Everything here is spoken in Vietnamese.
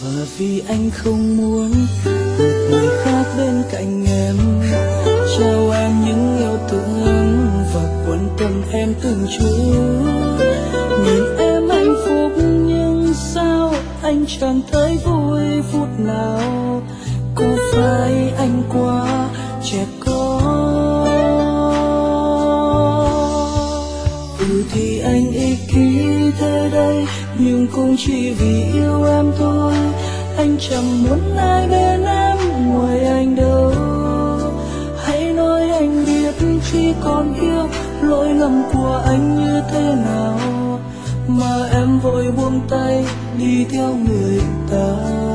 Và vì anh không muốn một người khác bên cạnh em, trao em những yêu thương và quan tâm em từng chút. Nhìn em hạnh phúc nhưng sao anh chẳng thấy vui phút nào? Có phải anh quá trẻ con? Thì anh ích kỷ thế đây, nhưng cũng chỉ vì yêu em thôi. Anh chẳng muốn ai bên em ngoài anh đâu. Hãy nói anh biết khi còn yêu, lỗi lầm của anh như thế nào mà em vội buông tay đi theo người ta.